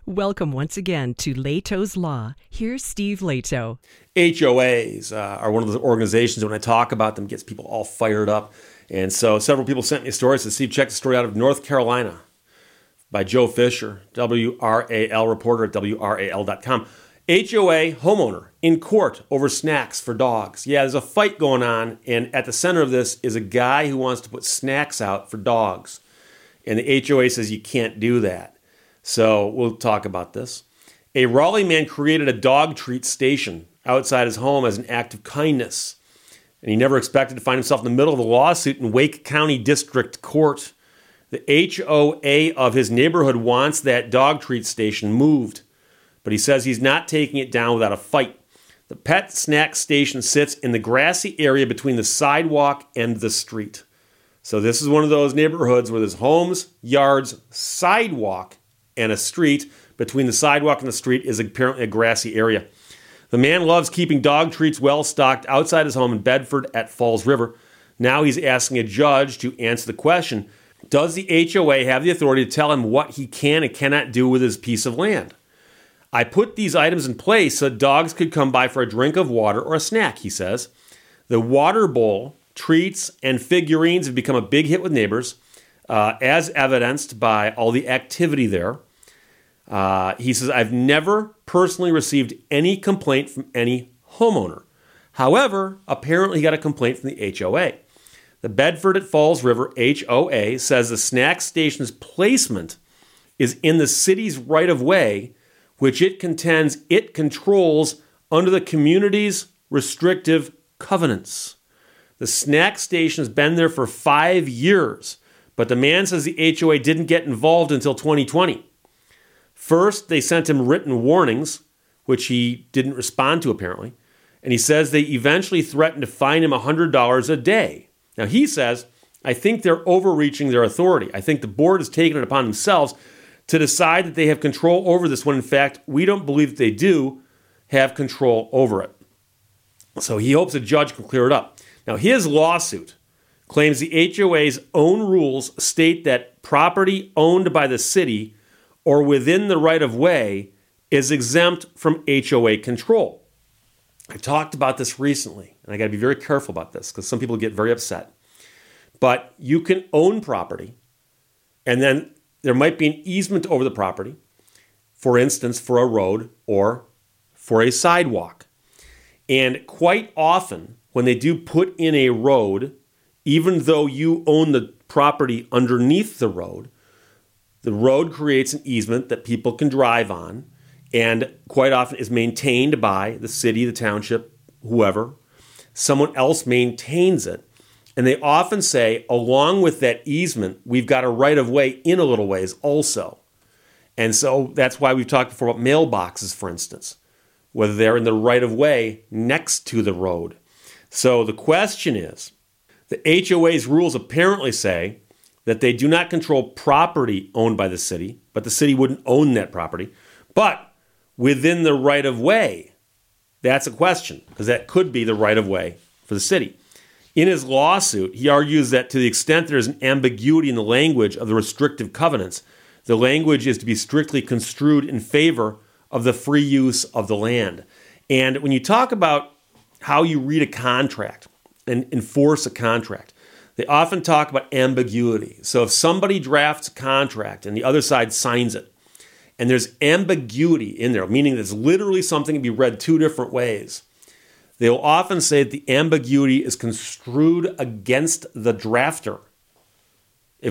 Welcome once again to Leto's Law. Here's Steve Leto. HOAs are one of those organizations that when I talk about them gets people all fired up. And so several people sent me stories. So Steve, check the story out of North Carolina by Joe Fisher, WRAL reporter at WRAL.com. HOA homeowner in court over snacks for dogs. Yeah, there's a fight going on, and at the center of this is a guy who wants to put snacks out for dogs. And the HOA says you can't do that. So we'll talk about this. A Raleigh man created a dog treat station outside his home as an act of kindness. And he never expected to find himself in the middle of a lawsuit in Wake County District Court. The HOA of his neighborhood wants that dog treat station moved, but he says he's not taking it down without a fight. The pet snack station sits in the grassy area between the sidewalk and the street. So this is one of those neighborhoods where there's homes, yards, sidewalk, and a street. Between the sidewalk and the street is apparently a grassy area. The man loves keeping dog treats well stocked outside his home in Bedford at Falls River. Now he's asking a judge to answer the question, does the HOA have the authority to tell him what he can and cannot do with his piece of land? I put these items in place so dogs could come by for a drink of water or a snack, he says. The water bowl, treats, and figurines have become a big hit with neighbors, as evidenced by all the activity there. He says, I've never personally received any complaint from any homeowner. However, apparently he got a complaint from the HOA. The Bedford at Falls River HOA says the snack station's placement is in the city's right-of-way, which it contends it controls under the community's restrictive covenants. The snack station has been there for 5 years, but the man says the HOA didn't get involved until 2020. First, they sent him written warnings, which he didn't respond to apparently, and he says they eventually threatened to fine him $100 a day. Now he says, I think they're overreaching their authority. I think the board has taken it upon themselves to decide that they have control over this when in fact we don't believe that they do have control over it. So he hopes a judge can clear it up. Now his lawsuit claims the HOA's own rules state that property owned by the city or within the right-of-way is exempt from HOA control. I talked about this recently, and I got to be very careful about this because some people get very upset. But you can own property, and then there might be an easement over the property, for instance, for a road or for a sidewalk. And quite often, when they do put in a road, even though you own the property underneath the road creates an easement that people can drive on and quite often is maintained by the city, the township, whoever. Someone else maintains it. And they often say, along with that easement, we've got a right-of-way in a little ways also. And so that's why we've talked before about mailboxes, for instance, whether they're in the right-of-way next to the road. So the question is, the HOA's rules apparently say that they do not control property owned by the city, but the city wouldn't own that property. But within the right-of-way, that's a question, because that could be the right-of-way for the city. In his lawsuit, he argues that to the extent there is an ambiguity in the language of the restrictive covenants, the language is to be strictly construed in favor of the free use of the land. And when you talk about how you read a contract and enforce a contract, they often talk about ambiguity. So if somebody drafts a contract and the other side signs it, and there's ambiguity in there, meaning there's literally something to be read two different ways, they will often say that the ambiguity is construed against the drafter. If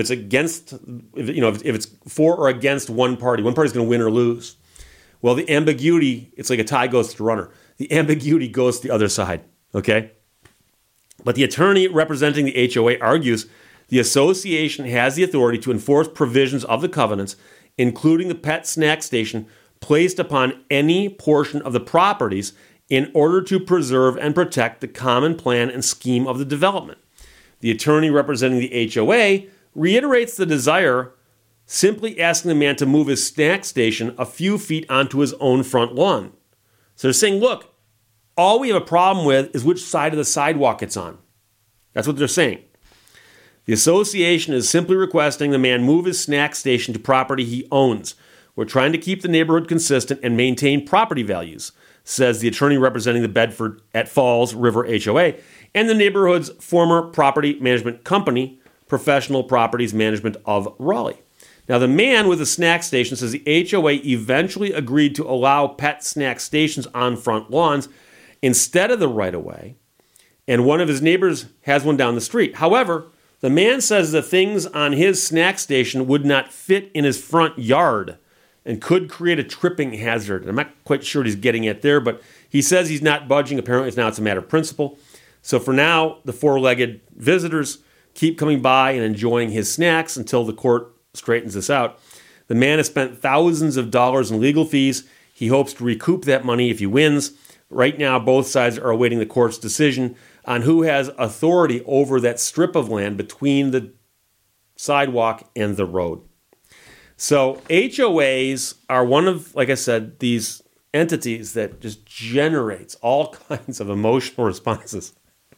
it's for or against one party's going to win or lose. Well, the ambiguity, it's like a tie goes to the runner. The ambiguity goes to the other side, okay? But the attorney representing the HOA argues the association has the authority to enforce provisions of the covenants, including the pet snack station, placed upon any portion of the properties in order to preserve and protect the common plan and scheme of the development. The attorney representing the HOA reiterates the desire, simply asking the man to move his snack station a few feet onto his own front lawn. So they're saying, look, all we have a problem with is which side of the sidewalk it's on. That's what they're saying. The association is simply requesting the man move his snack station to property he owns, We're trying to keep the neighborhood consistent and maintain property values, says the attorney representing the Bedford at Falls River HOA and the neighborhood's former property management company, Professional Properties Management of Raleigh. Now, the man with the snack station says the HOA eventually agreed to allow pet snack stations on front lawns instead of the right-of-way, and one of his neighbors has one down the street. However, the man says the things on his snack station would not fit in his front yard and could create a tripping hazard. I'm not quite sure what he's getting at there, but he says he's not budging. Apparently, now it's a matter of principle. So for now, the four-legged visitors keep coming by and enjoying his snacks until the court straightens this out. The man has spent thousands of dollars in legal fees. He hopes to recoup that money if he wins. Right now, both sides are awaiting the court's decision on who has authority over that strip of land between the sidewalk and the road. So HOAs are one of, like I said, these entities that just generates all kinds of emotional responses.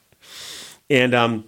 And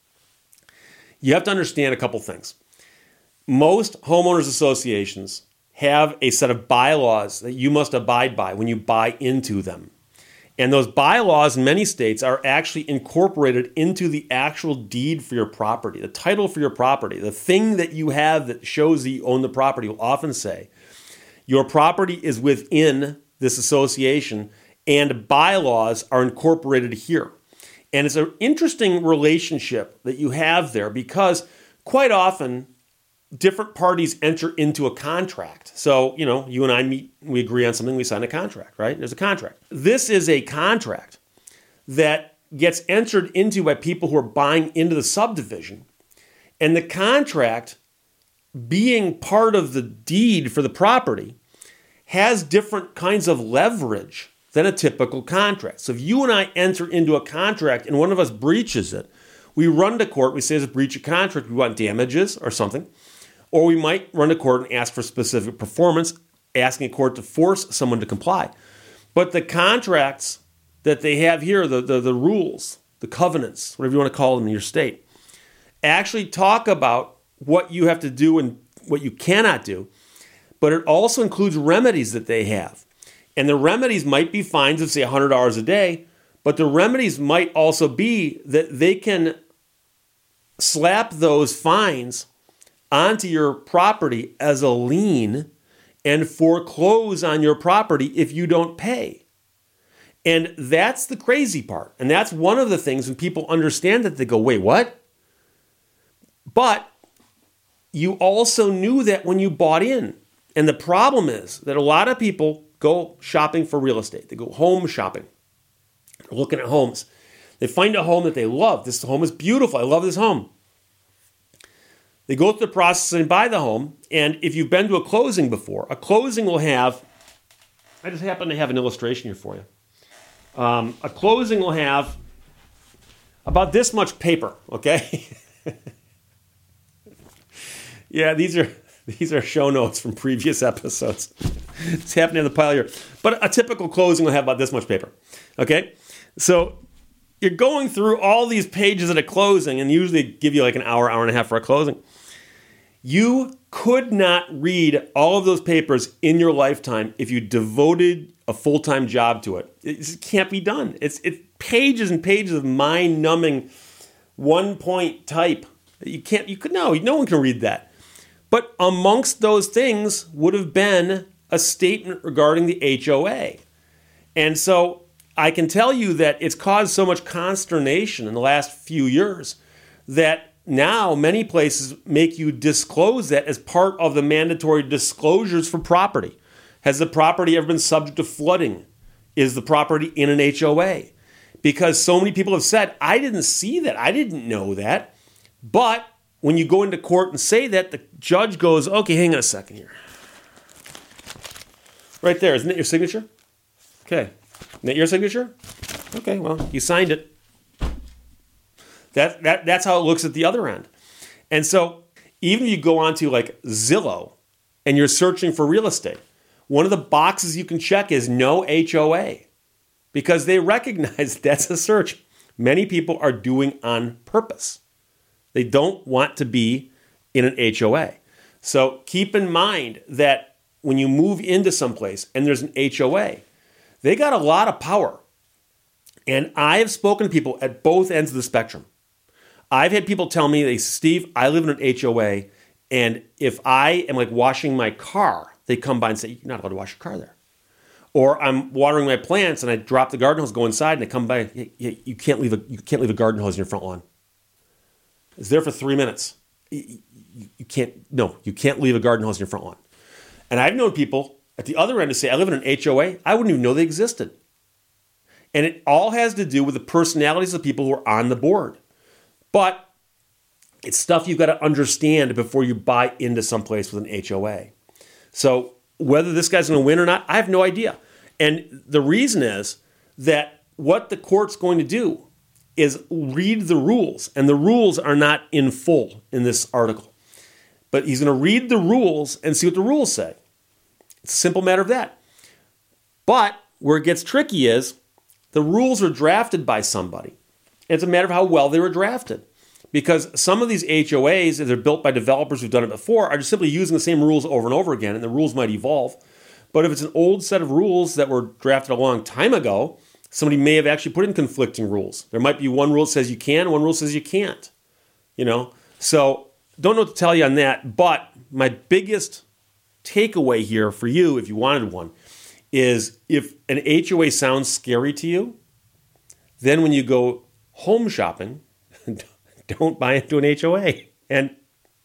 you have to understand a couple things. Most homeowners associations have a set of bylaws that you must abide by when you buy into them. And those bylaws in many states are actually incorporated into the actual deed for your property, the title for your property. The thing that you have that shows that you own the property will often say, your property is within this association and bylaws are incorporated here. And it's an interesting relationship that you have there because quite often different parties enter into a contract. So, you and I meet, we agree on something, we sign a contract, right? There's a contract. This is a contract that gets entered into by people who are buying into the subdivision. And the contract, being part of the deed for the property, has different kinds of leverage than a typical contract. So if you and I enter into a contract and one of us breaches it, we run to court, we say it's a breach of contract, we want damages or something. Or we might run to court and ask for specific performance, asking a court to force someone to comply. But the contracts that they have here, the rules, the covenants, whatever you want to call them in your state, actually talk about what you have to do and what you cannot do. But it also includes remedies that they have. And the remedies might be fines of, say, $100 a day, but the remedies might also be that they can slap those fines onto your property as a lien and foreclose on your property if you don't pay. And that's the crazy part. And that's one of the things when people understand that, they go, wait, what? But you also knew that when you bought in. And the problem is that a lot of people go shopping for real estate. They go home shopping. They're looking at homes. They find a home that they love. This home is beautiful. I love this home. They go through the process and buy the home. And if you've been to a closing before, a closing will have, I just happen to have an illustration here for you. A closing will have about this much paper, okay? Yeah, these are show notes from previous episodes. It's happening in the pile here. But a typical closing will have about this much paper, okay? So you're going through all these pages at a closing, and usually give you like an hour, hour and a half for a closing. You could not read all of those papers in your lifetime if you devoted a full-time job to it. It just can't be done. It's pages and pages of mind-numbing one-point type. No one can read that. But amongst those things would have been a statement regarding the HOA. And so I can tell you that it's caused so much consternation in the last few years that now many places make you disclose that as part of the mandatory disclosures for property. Has the property ever been subject to flooding? Is the property in an HOA? Because so many people have said, I didn't see that. I didn't know that. But when you go into court and say that, the judge goes, okay, hang on a second here. Right there, isn't it your signature? Okay. Isn't that your signature? Okay, well, you signed it. That's how it looks at the other end. And so even if you go onto like Zillow and you're searching for real estate, one of the boxes you can check is no HOA because they recognize that's a search many people are doing on purpose. They don't want to be in an HOA. So keep in mind that when you move into someplace and there's an HOA, they got a lot of power. And I have spoken to people at both ends of the spectrum. I've had people tell me, they say, Steve, I live in an HOA, and if I am like washing my car, they come by and say, you're not allowed to wash your car there. Or I'm watering my plants and I drop the garden hose, go inside, and they come by, you can't leave a garden hose in your front lawn. It's there for 3 minutes. You can't leave a garden hose in your front lawn. And I've known people at the other end to say, I live in an HOA, I wouldn't even know they existed. And it all has to do with the personalities of people who are on the board. But it's stuff you've got to understand before you buy into someplace with an HOA. So whether this guy's going to win or not, I have no idea. And the reason is that what the court's going to do is read the rules. And the rules are not in full in this article. But he's going to read the rules and see what the rules say. It's a simple matter of that. But where it gets tricky is the rules are drafted by somebody. It's a matter of how well they were drafted. Because some of these HOAs, if they're built by developers who've done it before, are just simply using the same rules over and over again, and the rules might evolve. But if it's an old set of rules that were drafted a long time ago, somebody may have actually put in conflicting rules. There might be one rule that says you can, one rule says you can't. So don't know what to tell you on that. But my biggest takeaway here for you, if you wanted one, is if an HOA sounds scary to you, then when you go home shopping, don't buy into an HOA. And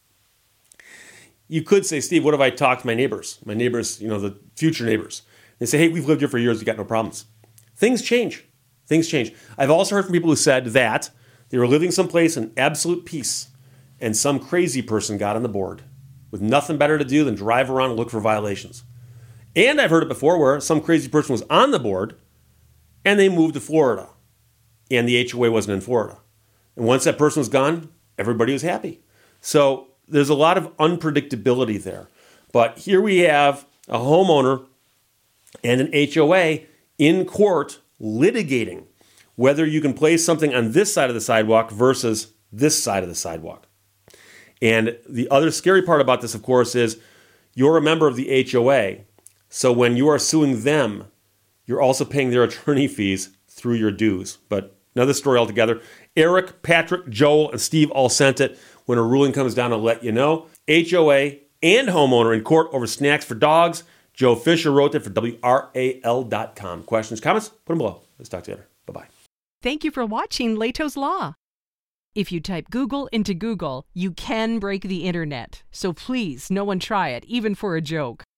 you could say, Steve, what if I talk to my neighbors? My neighbors, the future neighbors. They say, hey, we've lived here for years. We got no problems. Things change. I've also heard from people who said that they were living someplace in absolute peace, and some crazy person got on the board with nothing better to do than drive around and look for violations. And I've heard it before where some crazy person was on the board and they moved to Florida and the HOA wasn't in Florida. And once that person was gone, everybody was happy. So there's a lot of unpredictability there. But here we have a homeowner and an HOA in court litigating whether you can place something on this side of the sidewalk versus this side of the sidewalk. And the other scary part about this, of course, is you're a member of the HOA. So when you are suing them, you're also paying their attorney fees through your dues. But another story altogether. Eric, Patrick, Joel, and Steve all sent it. When a ruling comes down, I'll let you know. HOA and homeowner in court over snacks for dogs. Joe Fisher wrote that for WRAL.com. Questions, comments? Put them below. Let's talk to you later. Bye-bye. Thank you for watching Leto's Law. If you type Google into Google, you can break the internet. So please, no one try it, even for a joke.